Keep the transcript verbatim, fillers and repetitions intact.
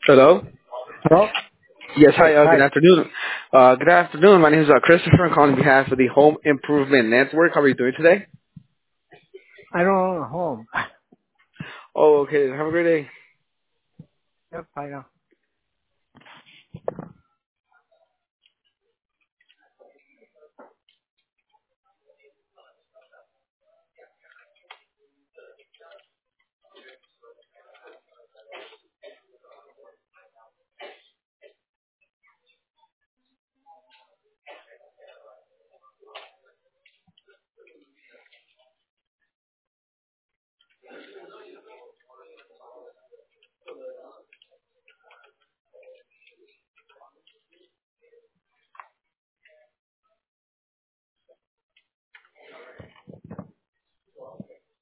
Hello. Hello? Yes, Yes, hi. Uh, good hi. afternoon. Uh, good afternoon. My name is uh, Christopher. I'm calling on behalf of the Home Improvement Network. How are you doing today? I don't know home. Oh, okay. Have a great day. Yep, I know.